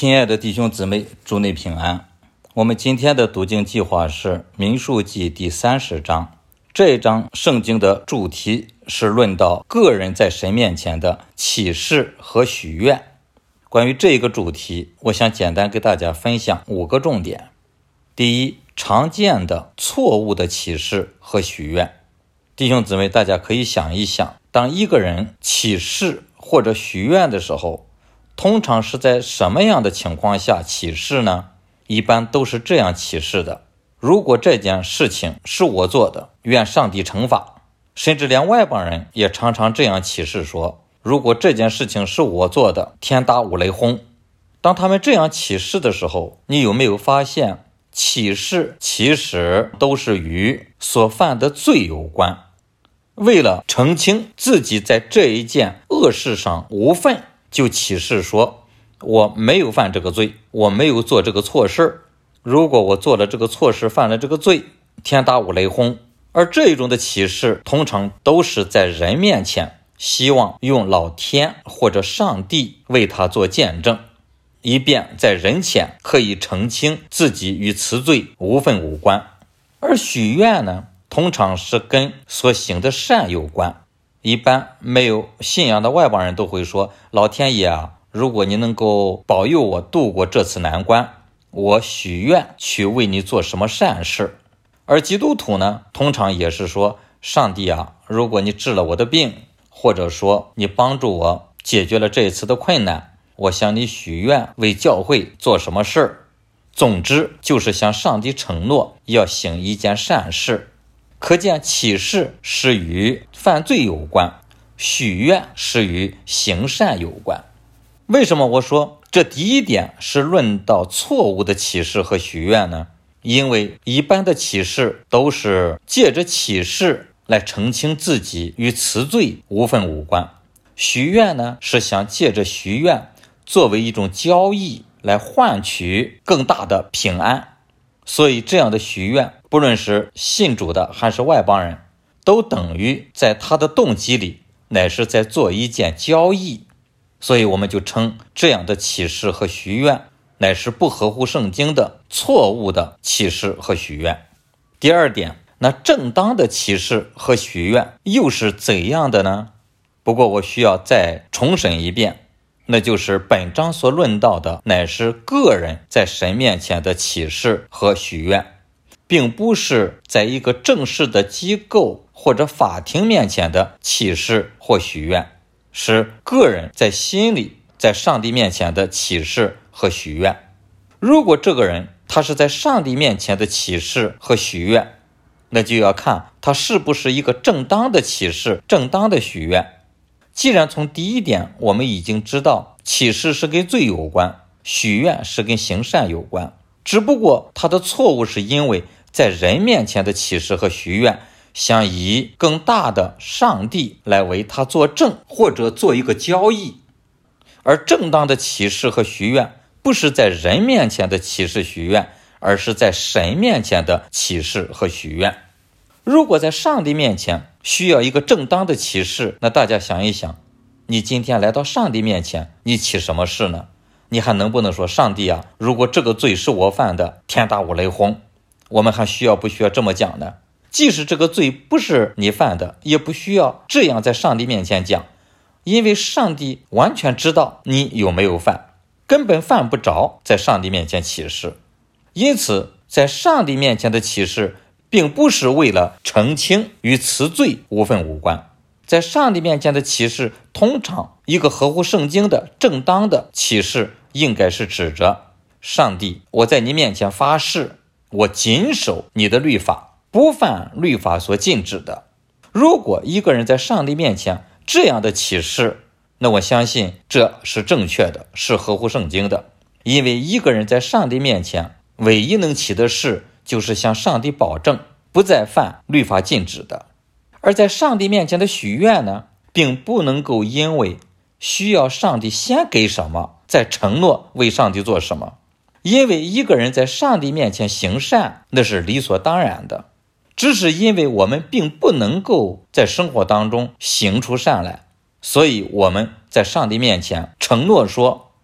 亲爱的弟兄姊妹，祝你平安。我们今天的读经计划是民数记第30章。这一章圣经的主题是论到个人在神面前的启示和许愿。关于这个主题，我想简单给大家分享5个重点。第一，常见的错误的启示和许愿。弟兄姊妹，大家可以想一想，当一个人启示或者许愿的时候，通常是在什么样的情况下启示呢？一般都是这样启示的：如果这件事情是我做的，愿上帝惩罚。甚至连外邦人也常常这样启示说，如果这件事情是我做的，天打五雷轰。当他们这样启示的时候，你有没有发现，启示其实都是与所犯的罪有关？为了澄清自己在这一件恶事上无份，就启示说，我没有犯这个罪，我没有做这个错事。如果我做了这个错事，犯了这个罪，天打五雷轰。而这一种的启示通常都是在人面前，希望用老天或者上帝为他做见证，以便在人前可以澄清自己与此罪无分无关。而许愿呢，通常是跟所行的善有关。一般没有信仰的外邦人都会说，老天爷啊，如果你能够保佑我度过这次难关，我许愿去为你做什么善事。而基督徒呢，通常也是说，上帝啊，如果你治了我的病，或者说你帮助我解决了这一次的困难，我向你许愿为教会做什么事。总之就是向上帝承诺要行一件善事。可见启示是与犯罪有关，许愿是与行善有关。为什么我说这第一点是论到错误的启示和许愿呢？因为一般的启示都是借着启示来澄清自己与此罪无分无关，许愿呢是想借着许愿作为一种交易来换取更大的平安。所以这样的许愿，不论是信主的还是外邦人，都等于在他的动机里乃是在做一件交易。所以我们就称这样的启示和许愿乃是不合乎圣经的错误的启示和许愿。第二点，那正当的启示和许愿又是怎样的呢？不过我需要再重申一遍，那就是本章所论到的乃是个人在神面前的启示和许愿，并不是在一个正式的机构或者法庭面前的启示或许愿，是个人在心里在上帝面前的启示和许愿。如果这个人他是在上帝面前的启示和许愿，那就要看他是不是一个正当的启示，正当的许愿。既然从第一点我们已经知道启示是跟罪有关，许愿是跟行善有关，只不过他的错误是因为在人面前的启示和许愿想以更大的上帝来为他作证，或者做一个交易。而正当的启示和许愿不是在人面前的启示许愿，而是在神面前的启示和许愿。如果在上帝面前需要一个正当的启示，那大家想一想，你今天来到上帝面前，你起什么事呢？你还能不能说，上帝啊，如果这个罪是我犯的，天打五雷轰？我们还不需要这么讲呢？即使这个罪不是你犯的，也不需要这样在上帝面前讲，因为上帝完全知道你有没有犯，根本犯不着在上帝面前启示。因此在上帝面前的启示并不是为了澄清与此罪无分无关。在上帝面前的启示，通常一个合乎圣经的正当的启示应该是指着上帝，我在你面前发誓，我谨守你的律法，不犯律法所禁止的。如果一个人在上帝面前这样的启示，那我相信这是正确的，是合乎圣经的。因为一个人在上帝面前唯一能起的事，就是向上帝保证不再犯律法禁止的。而在上帝面前的许愿呢，并不能够因为需要上帝先给什么，再承诺为上帝做什么。因为一个人在上帝面前行善，那是理所当然的，只是因为我们并不能够在生活当中行出善来，所以我们在上帝面前承诺说，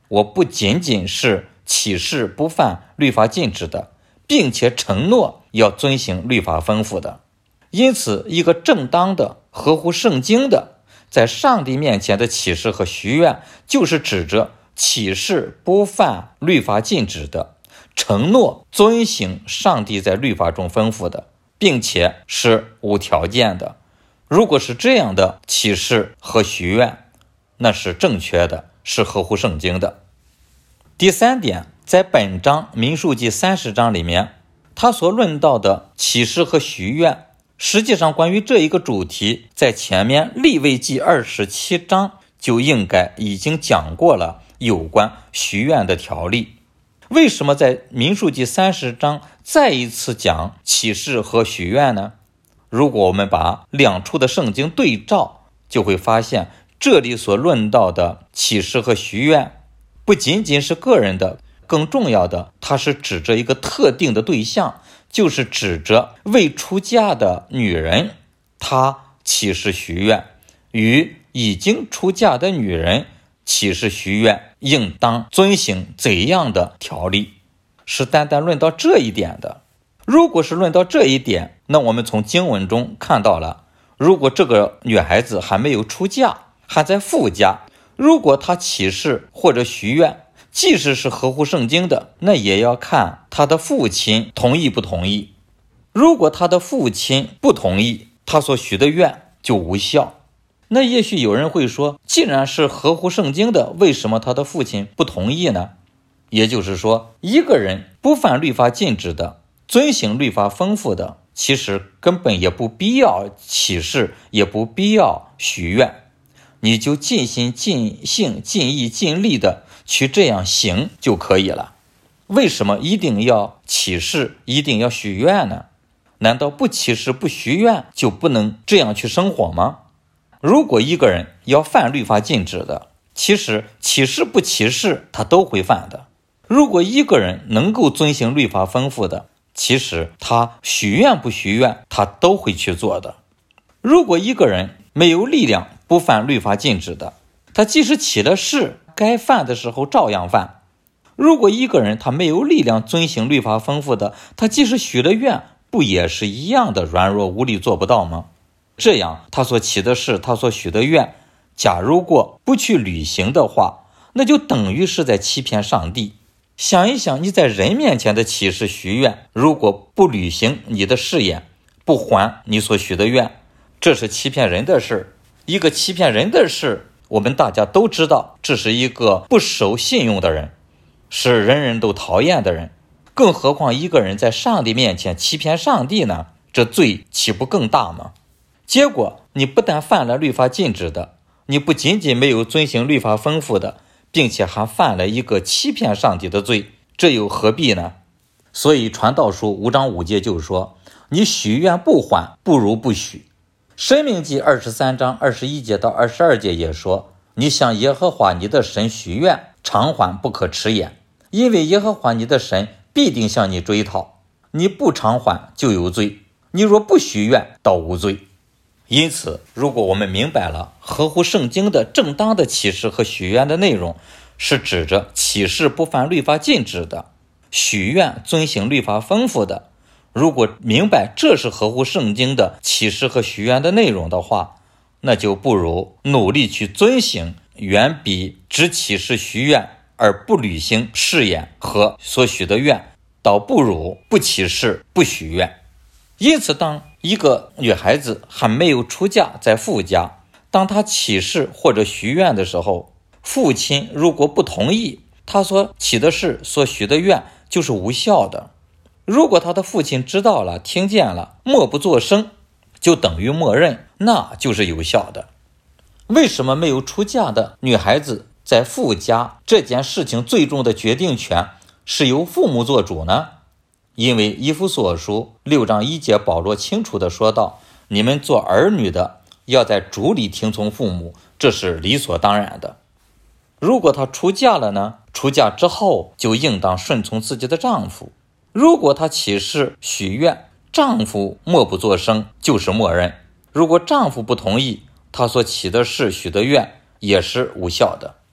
我不仅仅是起誓不犯律法禁止的，并且承诺要遵行律法吩咐的。因此，一个正当的、合乎圣经的，在上帝面前的起誓和许愿，就是指着起誓不犯律法禁止的，承诺遵行上帝在律法中吩咐的，并且是无条件的。如果是这样的起誓和许愿，那是正确的，是合乎圣经的。第三点，在本章民数记30章里面，他所论到的起誓和许愿，实际上关于这一个主题，在前面利未记27章就应该已经讲过了有关许愿的条例。为什么在民数记30章再一次讲起誓和许愿呢？如果我们把两处的圣经对照，就会发现这里所论到的起誓和许愿不仅仅是个人的，更重要的，它是指着一个特定的对象，就是指着未出嫁的女人，她起誓许愿，与已经出嫁的女人起誓许愿应当遵行怎样的条例，是单单论到这一点的。如果是论到这一点，那我们从经文中看到了，如果这个女孩子还没有出嫁，还在夫家，如果她起誓或者许愿，即使是合乎圣经的，那也要看她的父亲同意不同意。如果她的父亲不同意，她所许的愿就无效。那也许有人会说，既然是合乎圣经的，为什么她的父亲不同意呢？也就是说，一个人不犯律法禁止的，遵行律法吩咐的，其实根本也不必要起誓，也不必要许愿，你就尽心尽性尽意尽力的去这样行就可以了。为什么一定要起誓，一定要许愿呢？难道不起誓不许愿就不能这样去生活吗？如果一个人要犯律法禁止的，其实起誓不起誓他都会犯的。如果一个人能够遵行律法吩咐的，其实他许愿不许愿他都会去做的。如果一个人没有力量不犯律法禁止的，他即使起了誓，该犯的时候照样犯。如果一个人他没有力量遵行律法吩咐的，他即使许了愿，不也是一样的软弱无力，做不到吗？这样他所起的誓，他所许的愿，假如过不去履行的话，那就等于是在欺骗上帝。想一想，你在人面前的起誓许愿，如果不履行你的誓言，不还你所许的愿，这是欺骗人的事。一个欺骗人的事，我们大家都知道，这是一个不守信用的人，是人人都讨厌的人。更何况一个人在上帝面前欺骗上帝呢？这罪岂不更大吗？结果你不但犯了律法禁止的，你不仅仅没有遵行律法吩咐的，并且还犯了一个欺骗上帝的罪，这又何必呢？所以传道书5章5节就是说，你许愿不还，不如不许。申命记23章21节到22节也说，你向耶和华你的神许愿，偿还不可迟延，因为耶和华你的神必定向你追讨，你不偿还就有罪，你若不许愿倒无罪。因此，如果我们明白了合乎圣经的正当的起誓和许愿的内容，是指着起誓不犯律法禁止的，许愿遵行律法吩咐的，如果明白这是合乎圣经的起誓和许愿的内容的话，那就不如努力去遵行，远比只起誓许愿而不履行誓言和所许的愿，倒不如不起誓不许愿。因此，当一个女孩子还没有出嫁，在父家，当她起誓或者许愿的时候，父亲如果不同意，她所起的誓所许的愿就是无效的。如果她的父亲知道了听见了默不作声，就等于默认，那就是有效的。为什么没有出嫁的女孩子在父家，这件事情最终的决定权是由父母做主呢？因为以弗所书6章1节保罗清楚地说道，你们做儿女的要在主里听从父母，这是理所当然的。如果她出嫁了呢？出嫁之后就应当顺从自己的丈夫。如果她起誓许愿，丈夫默不作声，就是默认。如果丈夫不同意，她所起的誓许的愿也是无效的。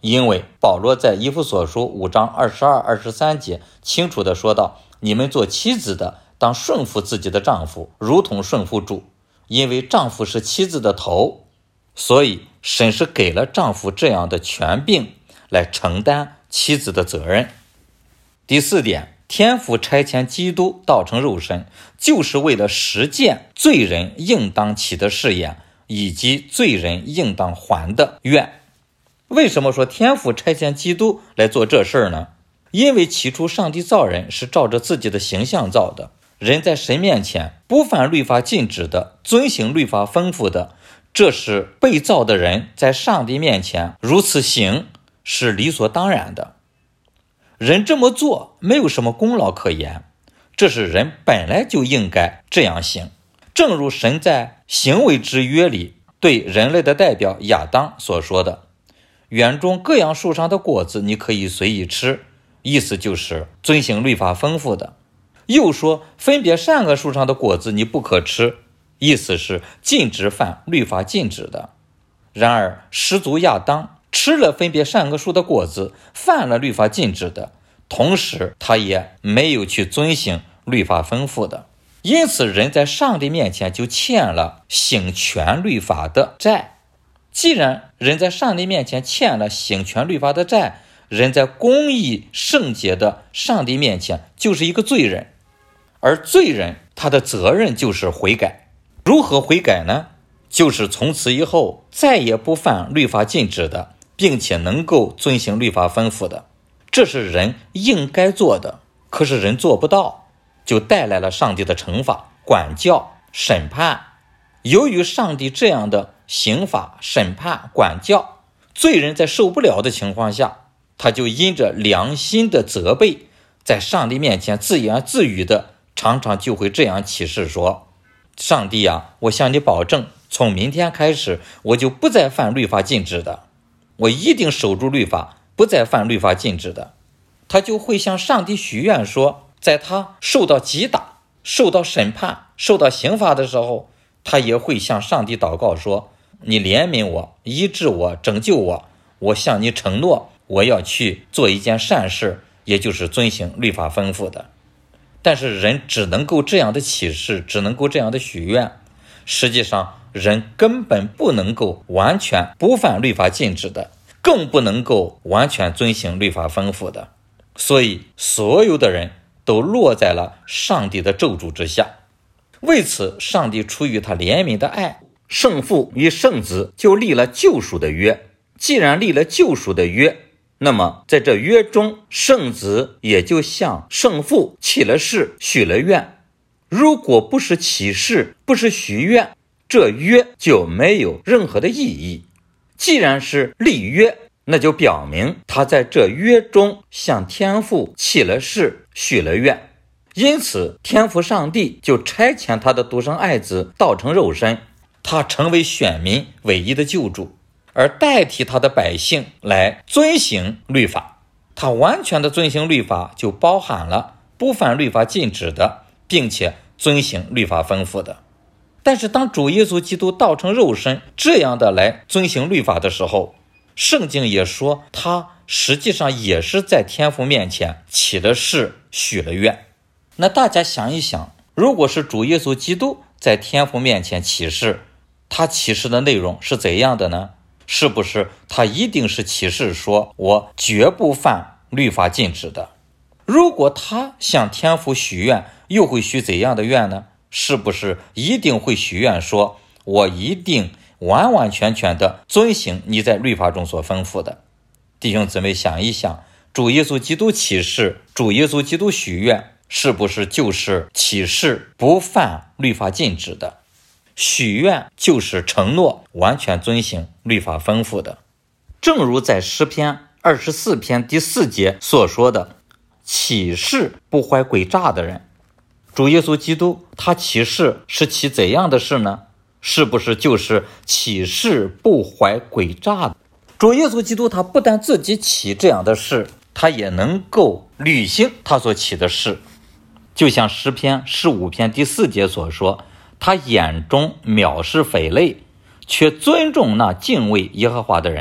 因为保罗在以弗所书5章22、23节清楚地说到，你们做妻子的当顺服自己的丈夫，如同顺服主，因为丈夫是妻子的头。所以神是给了丈夫这样的权柄来承担妻子的责任。第4点，天父差遣基督道成肉身，就是为了实践罪人应当起的誓言，以及罪人应当还的愿。为什么说天父差遣基督来做这事儿呢？因为起初上帝造人是照着自己的形象造的，人在神面前不犯律法禁止的，遵行律法吩咐的，这是被造的人在上帝面前如此行是理所当然的。人这么做没有什么功劳可言，这是人本来就应该这样行。正如神在行为之约里对人类的代表亚当所说的，园中各样树上的果子你可以随意吃，意思就是遵行律法吩咐的。又说分别善恶树上的果子你不可吃，意思是禁止犯律法禁止的。然而始祖亚当吃了分别善恶树的果子，犯了律法禁止的，同时他也没有去遵行律法吩咐的，因此人在上帝面前就欠了行全律法的债。既然人在上帝面前欠了行全律法的债，人在公义圣洁的上帝面前就是一个罪人，而罪人他的责任就是悔改。如何悔改呢？就是从此以后再也不犯律法禁止的，并且能够遵行律法吩咐的，这是人应该做的。可是人做不到，就带来了上帝的惩罚、管教、审判。由于上帝这样的刑罚、审判、管教，罪人在受不了的情况下，他就因着良心的责备，在上帝面前自言自语的，常常就会这样起誓说，上帝啊，我向你保证，从明天开始我就不再犯律法禁止的，我一定守住律法，不再犯律法禁止的。他就会向上帝许愿说，在他受到击打、受到审判、受到刑罚的时候，他也会向上帝祷告说，你怜悯我，医治我，拯救我，我向你承诺，我要去做一件善事，也就是遵行律法吩咐的。但是人只能够这样的起誓，只能够这样的许愿，实际上人根本不能够完全不犯律法禁止的，更不能够完全遵行律法吩咐的。所以所有的人都落在了上帝的咒诅之下。为此上帝出于他怜悯的爱，圣父与圣子就立了救赎的约。既然立了救赎的约，那么在这约中，圣子也就向圣父起了誓，许了愿。如果不是起誓，不是许愿，这约就没有任何的意义。既然是立约，那就表明他在这约中向天父起了誓，许了愿。因此天父上帝就差遣他的独生爱子道成肉身，他成为选民唯一的救主，而代替他的百姓来遵行律法。他完全的遵行律法，就包含了不犯律法禁止的，并且遵行律法吩咐的。但是当主耶稣基督道成肉身这样的来遵行律法的时候，圣经也说他实际上也是在天父面前起了誓，许了愿。那大家想一想，如果是主耶稣基督在天父面前起誓，他起誓的内容是怎样的呢？是不是他一定是起誓说，我绝不犯律法禁止的？如果他向天父许愿，又会许怎样的愿呢？是不是一定会许愿说，我一定完完全全的遵行你在律法中所吩咐的？弟兄姊妹想一想，主耶稣基督起誓，主耶稣基督许愿，是不是就是起誓不犯律法禁止的？许愿就是承诺完全遵行律法吩咐的。正如在诗篇24篇第4节所说的，起誓不怀诡诈的人。主耶稣基督他起誓是起怎样的事呢？是不是就是起誓不怀诡诈的？主耶稣基督他不但自己起这样的誓，他也能够履行他所起的誓。就像诗篇15篇第4节所说，他眼中藐视匪类，却尊重那敬畏耶和华的人。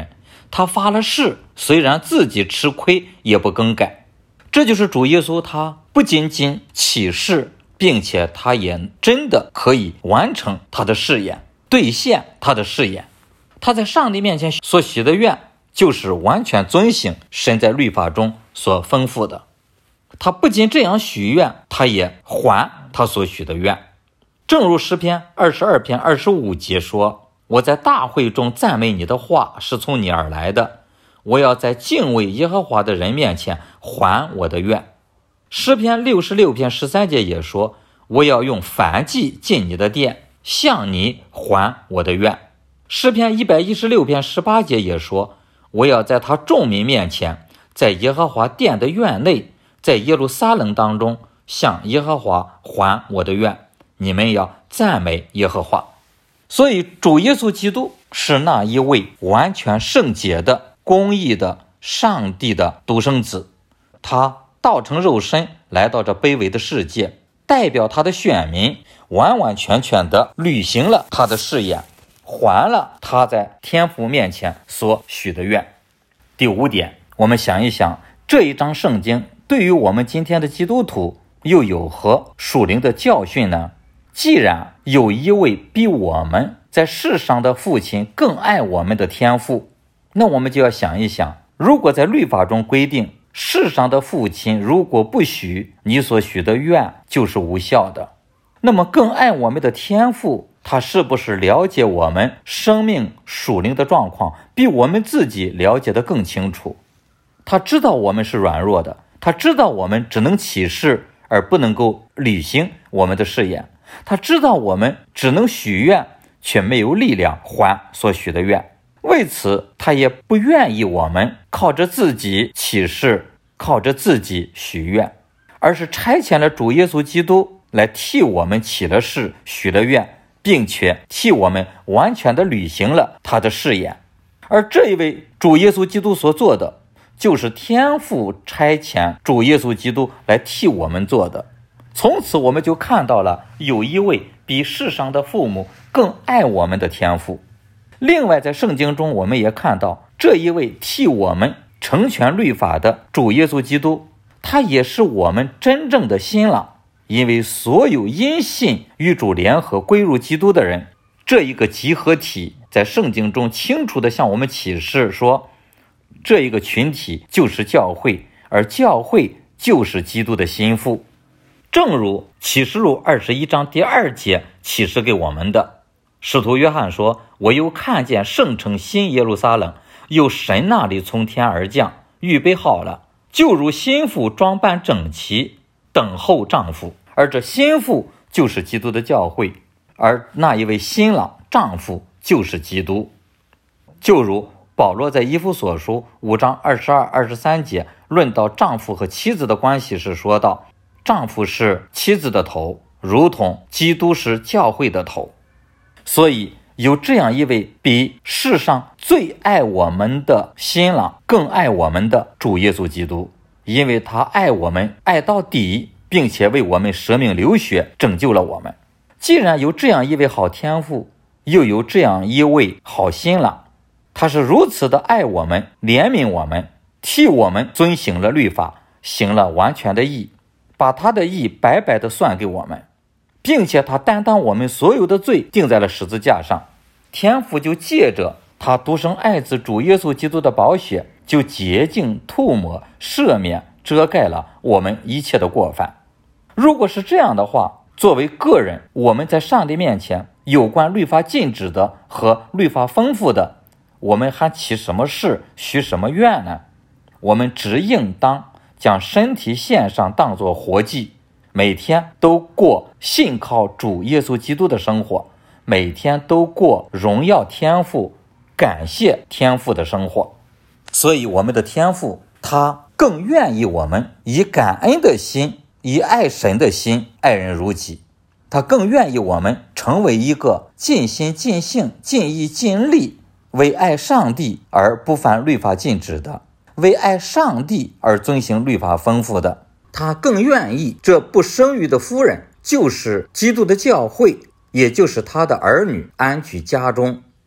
他发了誓，虽然自己吃亏也不更改。这就是主耶稣，他不仅仅起誓，并且他也真的可以完成他的誓言，兑现他的誓言。他在上帝面前所许的愿，就是完全遵行神在律法中所吩咐的。他不仅这样许愿，他也还他所许的愿。正如诗篇22篇25节说，我在大会中赞美你的话是从你而来的，我要在敬畏耶和华的人面前还我的愿。诗篇66篇13节也说，我要用燔祭进你的殿，向你还我的愿。诗篇116篇18节也说，我要在他众民面前，在耶和华殿的院内，在耶路撒冷当中向耶和华还我的愿。你们要赞美耶和华。所以主耶稣基督是那一位完全圣洁的、公义的上帝的独生子，他道成肉身来到这卑微的世界，代表他的选民完完全全的履行了他的誓言，还了他在天父面前所许的愿。第5点，我们想一想，这一章圣经对于我们今天的基督徒又有何属灵的教训呢？既然有一位比我们在世上的父亲更爱我们的天父，那我们就要想一想，如果在律法中规定，世上的父亲如果不许，你所许的愿就是无效的，那么更爱我们的天父，他是不是了解我们生命属灵的状况，比我们自己了解得更清楚？他知道我们是软弱的，他知道我们只能起誓而不能够履行我们的誓言，他知道我们只能许愿却没有力量还所许的愿。为此他也不愿意我们靠着自己起誓，靠着自己许愿，而是差遣了主耶稣基督来替我们起了誓，许了愿，并且替我们完全的履行了他的誓言。而这一位主耶稣基督所做的，就是天父差遣主耶稣基督来替我们做的。从此我们就看到了有一位比世上的父母更爱我们的天父。另外在圣经中我们也看到，这一位替我们成全律法的主耶稣基督，他也是我们真正的新郎。因为所有因信与主联合归入基督的人，这一个集合体在圣经中清楚地向我们启示说，这一个群体就是教会，而教会就是基督的心腹。正如启示录21章第2节启示给我们的，使徒约翰说，我又看见圣城新耶路撒冷由神那里从天而降，预备好了，就如新妇装扮整齐，等候丈夫。而这新妇就是基督的教会，而那一位新郎丈夫就是基督。就如保罗在以弗所书5章22、23节论到丈夫和妻子的关系时说道，丈夫是妻子的头，如同基督是教会的头。所以有这样一位比世上最爱我们的新郎更爱我们的主耶稣基督，因为他爱我们爱到底，并且为我们舍命流血拯救了我们。既然有这样一位好天父，又有这样一位好新郎，他是如此的爱我们，怜悯我们，替我们遵行了律法，行了完全的义，把他的义白白的算给我们，并且他担当我们所有的罪，钉在了十字架上。天父就借着他独生爱子主耶稣基督的宝血，就洁净、涂抹、赦免、遮盖了我们一切的过犯。如果是这样的话，作为个人，我们在上帝面前有关律法禁止的和律法丰富的，我们还起什么誓，许什么愿呢？我们只应当将身体献上，当作活祭，每天都过信靠主耶稣基督的生活，每天都过荣耀天父、感谢天父的生活。所以我们的天父他更愿意我们以感恩的心，以爱神的心爱人如己。他更愿意我们成为一个尽心尽性尽意尽力为爱上帝而不犯律法禁止的，为爱上帝而遵行律法丰富的。他更愿意这不生育的妇人就是基督的教会，也就是他的儿女安居家中，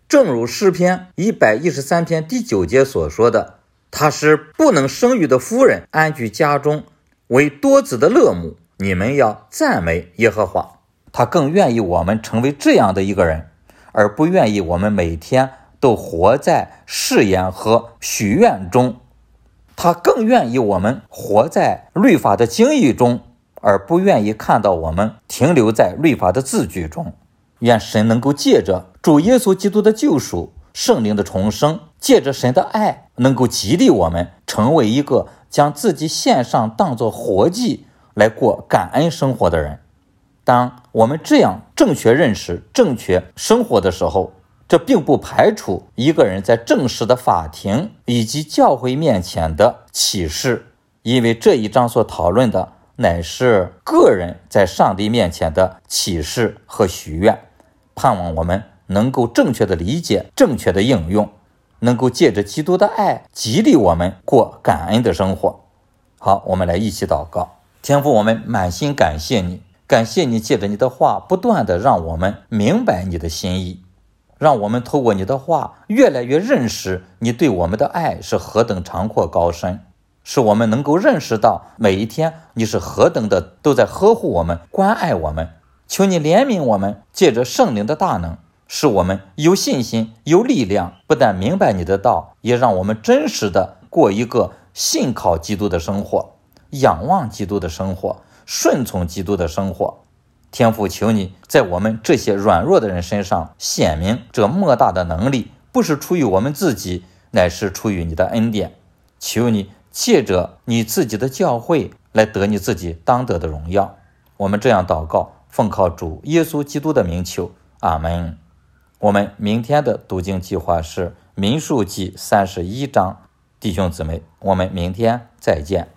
正如诗篇113篇第9节所说的，他使不能生育的妇人安居家中，为多子的乐母。你们要赞美耶和华。他更愿意我们成为这样的一个人，而不愿意我们每天都活在誓言和许愿中。他更愿意我们活在律法的经义中，而不愿意看到我们停留在律法的字句中。愿神能够借着主耶稣基督的救赎，圣灵的重生，借着神的爱，能够激励我们成为一个将自己献上当作活祭来过感恩生活的人。当我们这样正确认识、正确生活的时候，这并不排除一个人在正式的法庭以及教会面前的启示，因为这一章所讨论的乃是个人在上帝面前的启示和许愿。盼望我们能够正确的理解、正确的应用，能够借着基督的爱激励我们过感恩的生活。好，我们来一起祷告。天父，我们满心感谢你，感谢你借着你的话不断的让我们明白你的心意，让我们透过你的话越来越认识你对我们的爱是何等长阔高深，使我们能够认识到每一天你是何等的都在呵护我们、关爱我们。求你怜悯我们，借着圣灵的大能，使我们有信心、有力量，不但明白你的道，也让我们真实的过一个信靠基督的生活，仰望基督的生活，顺从基督的生活。天父，求你在我们这些软弱的人身上显明这莫大的能力，不是出于我们自己，乃是出于你的恩典。求你借着你自己的教会来得你自己当得的荣耀。我们这样祷告，奉靠主耶稣基督的名求，阿们。我们明天的读经计划是民数记31章，弟兄姊妹，我们明天再见。